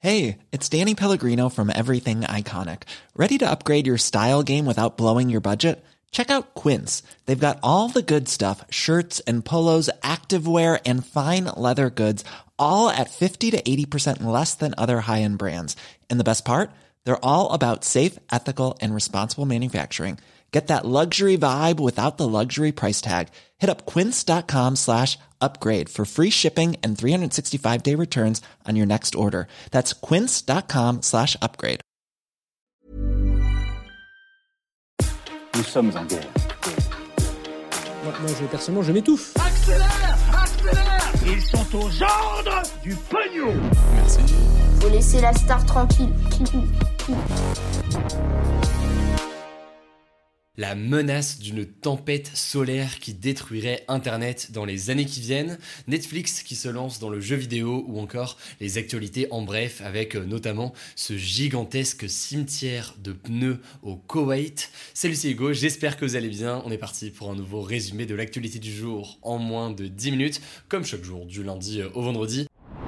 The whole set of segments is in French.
Hey, it's Danny Pellegrino from Everything Iconic. Ready to upgrade your style game without blowing your budget? Check out Quince. They've got all the good stuff, shirts and polos, activewear, and fine leather goods, all at 50 to 80% less than other high-end brands. And the best part? They're all about safe, ethical, and responsible manufacturing. Get that luxury vibe without the luxury price tag. Hit up quince.com/upgrade for free shipping and 365-day returns on your next order. That's quince.com/upgrade. Nous sommes en guerre. Moi, personnellement, je m'étouffe. Accélère, accélère. Ils sont aux ordres du pognon. Merci. Faut laisser la star tranquille. La menace d'une tempête solaire qui détruirait Internet dans les années qui viennent, Netflix qui se lance dans le jeu vidéo ou encore les actualités en bref avec notamment ce gigantesque cimetière de pneus au Koweït. Salut, c'est Hugo, j'espère que vous allez bien. On est parti pour un nouveau résumé de l'actualité du jour en moins de 10 minutes, comme chaque jour du lundi au vendredi.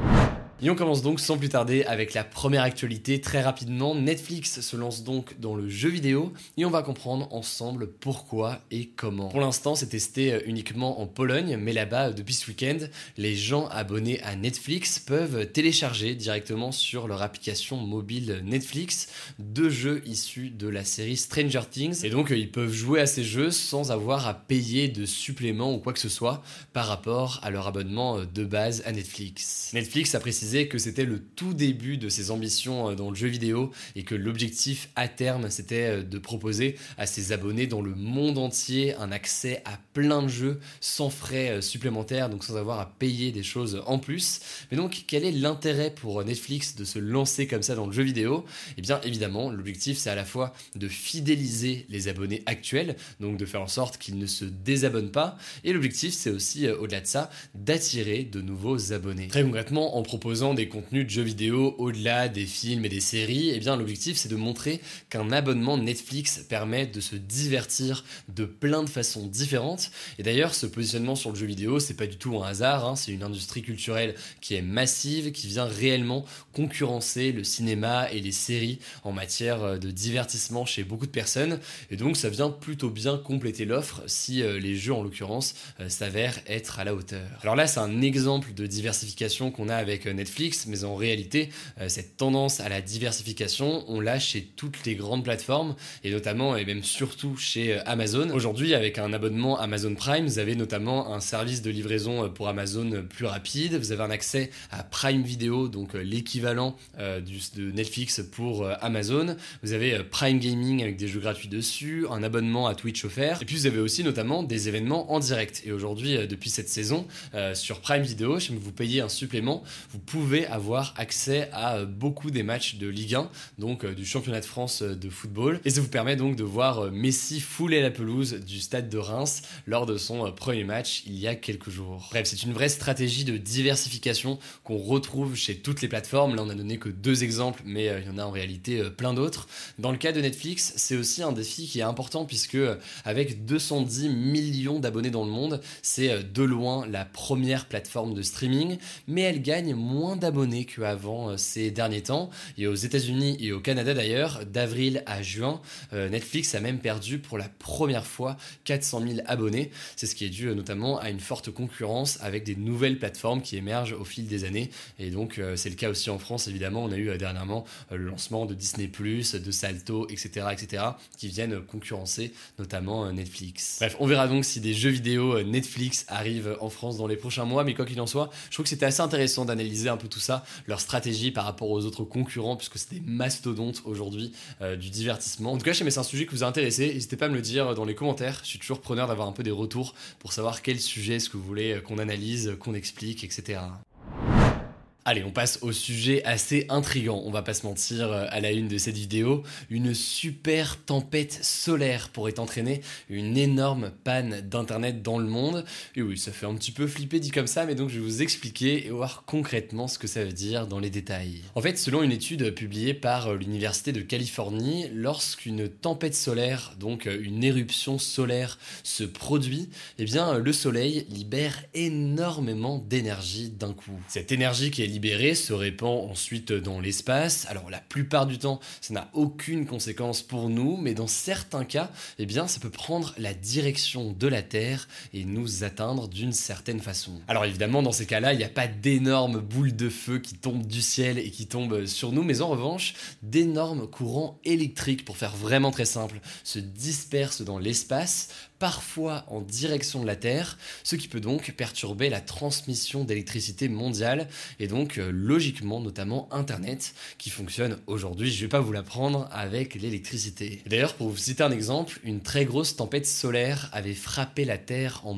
Et on commence donc sans plus tarder avec la première actualité. Très rapidement, Netflix se lance donc dans le jeu vidéo et on va comprendre ensemble pourquoi et comment. Pour l'instant, c'est testé uniquement en Pologne, mais là-bas, depuis ce week-end, les gens abonnés à Netflix peuvent télécharger directement sur leur application mobile Netflix 2 jeux issus de la série Stranger Things. Et donc, ils peuvent jouer à ces jeux sans avoir à payer de suppléments ou quoi que ce soit par rapport à leur abonnement de base à Netflix. Netflix a précisé que c'était le tout début de ses ambitions dans le jeu vidéo et que l'objectif à terme c'était de proposer à ses abonnés dans le monde entier un accès à plein de jeux sans frais supplémentaires, donc sans avoir à payer des choses en plus. Mais donc quel est l'intérêt pour Netflix de se lancer comme ça dans le jeu vidéo ? Eh bien évidemment l'objectif c'est à la fois de fidéliser les abonnés actuels, donc de faire en sorte qu'ils ne se désabonnent pas, et l'objectif c'est aussi au-delà de ça d'attirer de nouveaux abonnés. Très concrètement, en proposant des contenus de jeux vidéo au-delà des films et des séries, eh bien l'objectif c'est de montrer qu'un abonnement Netflix permet de se divertir de plein de façons différentes. Et d'ailleurs ce positionnement sur le jeu vidéo c'est pas du tout un hasard, hein. C'est une industrie culturelle qui est massive, qui vient réellement concurrencer le cinéma et les séries en matière de divertissement chez beaucoup de personnes, et donc ça vient plutôt bien compléter l'offre si les jeux en l'occurrence s'avèrent être à la hauteur. Alors là c'est un exemple de diversification qu'on a avec Netflix, mais en réalité, cette tendance à la diversification, on l'a chez toutes les grandes plateformes, et notamment, et même surtout chez Amazon. Aujourd'hui, avec un abonnement Amazon Prime, vous avez notamment un service de livraison pour Amazon plus rapide, vous avez un accès à Prime Video, donc l'équivalent de Netflix pour Amazon, vous avez Prime Gaming avec des jeux gratuits dessus, un abonnement à Twitch offert, et puis vous avez aussi notamment des événements en direct. Et aujourd'hui, depuis cette saison, sur Prime Video, si vous payez un supplément, vous pouvez avoir accès à beaucoup des matchs de Ligue 1, donc du championnat de France de football, et ça vous permet donc de voir Messi fouler la pelouse du stade de Reims lors de son premier match il y a quelques jours. Bref, c'est une vraie stratégie de diversification qu'on retrouve chez toutes les plateformes. Là on a donné que 2 exemples, mais il y en a en réalité plein d'autres. Dans le cas de Netflix, c'est aussi un défi qui est important puisque avec 210 millions d'abonnés dans le monde, c'est de loin la première plateforme de streaming, mais elle gagne moins d'abonnés qu'avant ces derniers temps. Et aux États-Unis et au Canada d'ailleurs, d'avril à juin, Netflix a même perdu pour la première fois 400 000 abonnés. C'est ce qui est dû notamment à une forte concurrence avec des nouvelles plateformes qui émergent au fil des années. Et donc c'est le cas aussi en France évidemment. On a eu dernièrement le lancement de Disney+, de Salto, etc., qui viennent concurrencer notamment Netflix. Bref, on verra donc si des jeux vidéo Netflix arrivent en France dans les prochains mois, mais quoi qu'il en soit, je trouve que c'était assez intéressant d'analyser un peu tout ça, leur stratégie par rapport aux autres concurrents, puisque c'est des mastodontes aujourd'hui du divertissement. En tout cas, je sais, mais c'est un sujet qui vous a intéressé, n'hésitez pas à me le dire dans les commentaires, je suis toujours preneur d'avoir un peu des retours pour savoir quel sujet est-ce que vous voulez qu'on analyse, qu'on explique, etc. Allez, on passe au sujet assez intriguant, on va pas se mentir, à la une de cette vidéo. Une super tempête solaire pourrait entraîner une énorme panne d'internet dans le monde. Et oui, ça fait un petit peu flipper dit comme ça, mais donc je vais vous expliquer et voir concrètement ce que ça veut dire dans les détails. En fait, selon une étude publiée par l'Université de Californie, lorsqu'une tempête solaire, donc une éruption solaire, se produit, eh bien le soleil libère énormément d'énergie d'un coup. Cette énergie qui est libéré se répand ensuite dans l'espace. Alors la plupart du temps, ça n'a aucune conséquence pour nous, mais dans certains cas, eh bien, ça peut prendre la direction de la Terre et nous atteindre d'une certaine façon. Alors évidemment, dans ces cas-là, il n'y a pas d'énormes boules de feu qui tombent du ciel et qui tombent sur nous, mais en revanche, d'énormes courants électriques, pour faire vraiment très simple, se dispersent dans l'espace, parfois en direction de la Terre, ce qui peut donc perturber la transmission d'électricité mondiale et donc logiquement notamment Internet qui fonctionne aujourd'hui, je vais pas vous l'apprendre, avec l'électricité. D'ailleurs, pour vous citer un exemple, une très grosse tempête solaire avait frappé la Terre en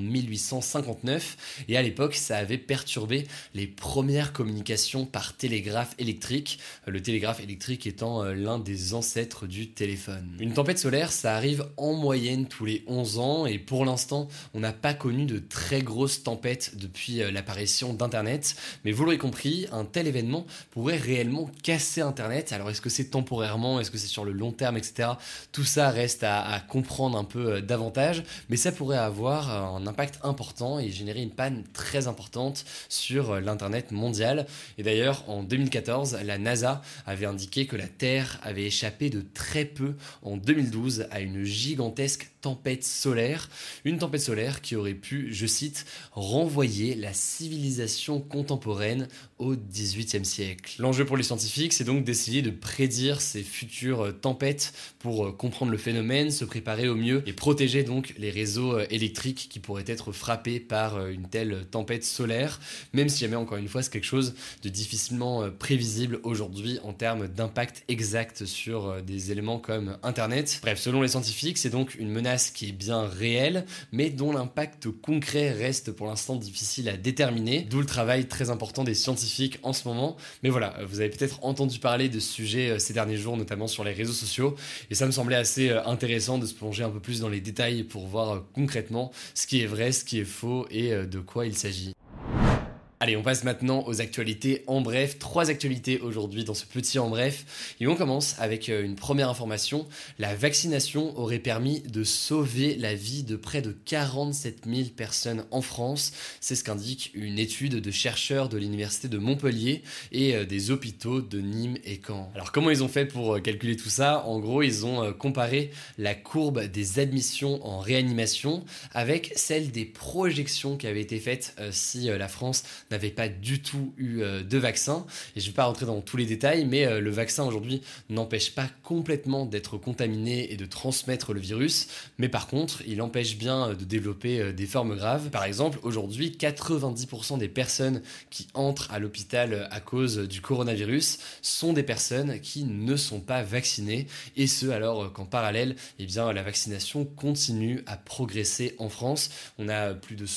1859 et à l'époque ça avait perturbé les premières communications par télégraphe électrique, le télégraphe électrique étant l'un des ancêtres du téléphone. Une tempête solaire, ça arrive en moyenne tous les 11 ans et pour l'instant, on n'a pas connu de très grosses tempêtes depuis l'apparition d'Internet, mais vous l'aurez compris, un tel événement pourrait réellement casser Internet. Alors est-ce que c'est temporairement, est-ce que c'est sur le long terme, etc. Tout ça reste à comprendre un peu davantage, mais ça pourrait avoir un impact important et générer une panne très importante sur l'Internet mondial. Et d'ailleurs, en 2014, la NASA avait indiqué que la Terre avait échappé de très peu en 2012 à une gigantesque tempête solaire, une tempête solaire qui aurait pu, je cite, renvoyer la civilisation contemporaine au XVIIIe siècle. L'enjeu pour les scientifiques, c'est donc d'essayer de prédire ces futures tempêtes pour comprendre le phénomène, se préparer au mieux et protéger donc les réseaux électriques qui pourraient être frappés par une telle tempête solaire, même si jamais, encore une fois, c'est quelque chose de difficilement prévisible aujourd'hui en termes d'impact exact sur des éléments comme Internet. Bref, selon les scientifiques, c'est donc une menace qui est bien réelle, mais dont l'impact concret reste pour l'instant difficile à déterminer, d'où le travail très important des scientifiques en ce moment. Mais voilà, vous avez peut-être entendu parler de ce sujet ces derniers jours, notamment sur les réseaux sociaux, et ça me semblait assez intéressant de se plonger un peu plus dans les détails pour voir concrètement ce qui est vrai, ce qui est faux et de quoi il s'agit. Allez, on passe maintenant aux actualités en bref. 3 actualités aujourd'hui dans ce petit en bref. Et on commence avec une première information. La vaccination aurait permis de sauver la vie de près de 47 000 personnes en France. C'est ce qu'indique une étude de chercheurs de l'université de Montpellier et des hôpitaux de Nîmes et Caen. Alors comment ils ont fait pour calculer tout ça ? En gros, ils ont comparé la courbe des admissions en réanimation avec celle des projections qui avaient été faites si la France n'avait pas du tout eu de vaccin. Et je ne vais pas rentrer dans tous les détails, mais le vaccin aujourd'hui n'empêche pas complètement d'être contaminé et de transmettre le virus, mais par contre, il empêche bien de développer des formes graves. Par exemple, aujourd'hui, 90% des personnes qui entrent à l'hôpital à cause du coronavirus sont des personnes qui ne sont pas vaccinées, et ce alors qu'en parallèle, eh bien, la vaccination continue à progresser en France. On a plus de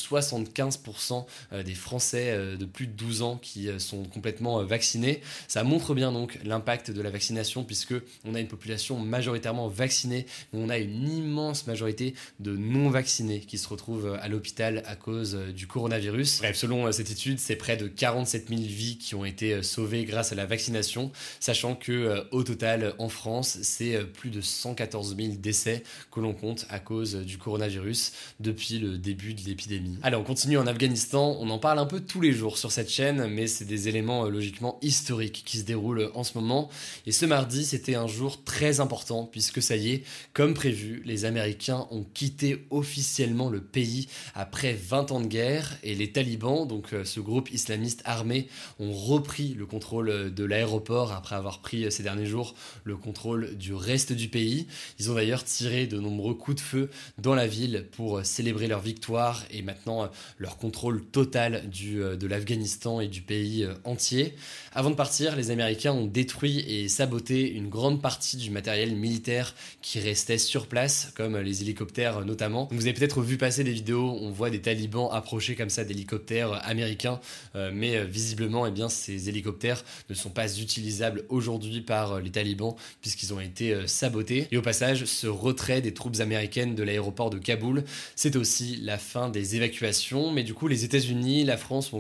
75% des Français de plus de 12 ans qui sont complètement vaccinés. Ça montre bien donc l'impact de la vaccination, puisque on a une population majoritairement vaccinée, mais on a une immense majorité de non-vaccinés qui se retrouvent à l'hôpital à cause du coronavirus. Bref, selon cette étude, c'est près de 47 000 vies qui ont été sauvées grâce à la vaccination, sachant que au total en France, c'est plus de 114 000 décès que l'on compte à cause du coronavirus depuis le début de l'épidémie. Allez, on continue en Afghanistan. On en parle un peu tous les jours sur cette chaîne, mais c'est des éléments logiquement historiques qui se déroulent en ce moment. Et ce mardi, c'était un jour très important, puisque ça y est, comme prévu, les Américains ont quitté officiellement le pays après 20 ans de guerre, et les talibans, donc ce groupe islamiste armé, ont repris le contrôle de l'aéroport après avoir pris ces derniers jours le contrôle du reste du pays. Ils ont d'ailleurs tiré de nombreux coups de feu dans la ville pour célébrer leur victoire et maintenant leur contrôle total de l'Afghanistan et du pays entier. Avant de partir, les Américains ont détruit et saboté une grande partie du matériel militaire qui restait sur place, comme les hélicoptères notamment. Vous avez peut-être vu passer des vidéos, on voit des talibans approcher comme ça d'hélicoptères américains, mais visiblement, eh bien, ces hélicoptères ne sont pas utilisables aujourd'hui par les talibans puisqu'ils ont été sabotés. Et au passage, ce retrait des troupes américaines de l'aéroport de Kaboul, c'est aussi la fin des évacuations, mais du coup, les États-Unis, la France ou encore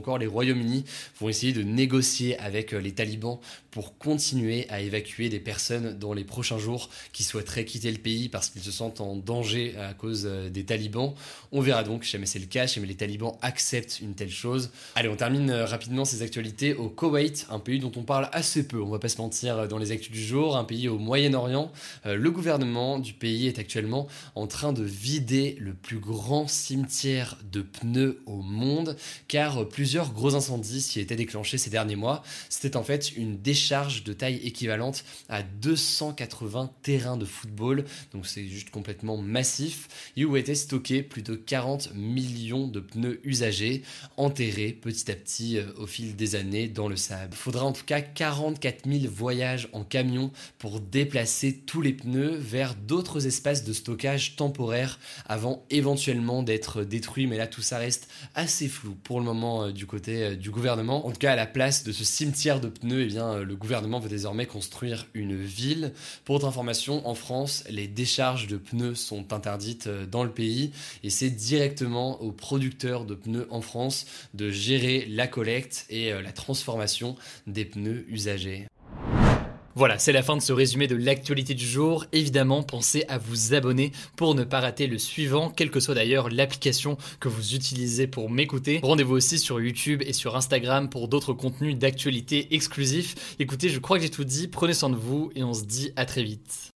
encore les Royaumes-Unis vont essayer de négocier avec les talibans pour continuer à évacuer des personnes dans les prochains jours qui souhaiteraient quitter le pays parce qu'ils se sentent en danger à cause des talibans. On verra donc si jamais c'est le cas, si jamais les talibans acceptent une telle chose. Allez, on termine rapidement ces actualités au Koweït, un pays dont on parle assez peu, on va pas se mentir, dans les actus du jour, un pays au Moyen-Orient. Le gouvernement du pays est actuellement en train de vider le plus grand cimetière de pneus au monde, car plusieurs gros incendies s'y étaient déclenchés ces derniers mois. C'était en fait une décharge de taille équivalente à 280 terrains de football, donc c'est juste complètement massif, et où étaient stockés plus de 40 millions de pneus usagés, enterrés petit à petit au fil des années dans le sable. Il faudra en tout cas 44 000 voyages en camion pour déplacer tous les pneus vers d'autres espaces de stockage temporaires avant éventuellement d'être détruits, mais là tout ça reste assez flou pour le moment du côté du gouvernement. En tout cas, à la place de ce cimetière de pneus, eh bien, le gouvernement veut désormais construire une ville. Pour votre information, en France, les décharges de pneus sont interdites dans le pays et c'est directement aux producteurs de pneus en France de gérer la collecte et la transformation des pneus usagés. Voilà, c'est la fin de ce résumé de l'actualité du jour. Évidemment, pensez à vous abonner pour ne pas rater le suivant, quelle que soit d'ailleurs l'application que vous utilisez pour m'écouter. Rendez-vous aussi sur YouTube et sur Instagram pour d'autres contenus d'actualité exclusifs. Écoutez, je crois que j'ai tout dit, prenez soin de vous et on se dit à très vite.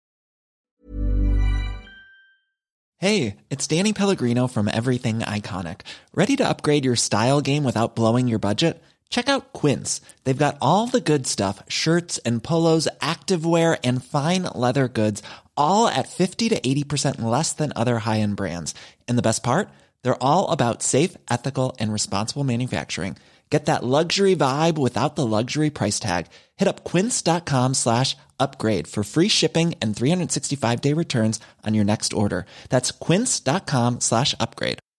Hey, it's Danny Pellegrino from Everything Iconic. Ready to upgrade your style game without blowing your budget? Check out Quince. They've got all the good stuff, shirts and polos, activewear, and fine leather goods, all at 50 to 80% less than other high-end brands. And the best part? They're all about safe, ethical, and responsible manufacturing. Get that luxury vibe without the luxury price tag. Hit up quince.com/upgrade for free shipping and 365-day returns on your next order. That's quince.com/upgrade.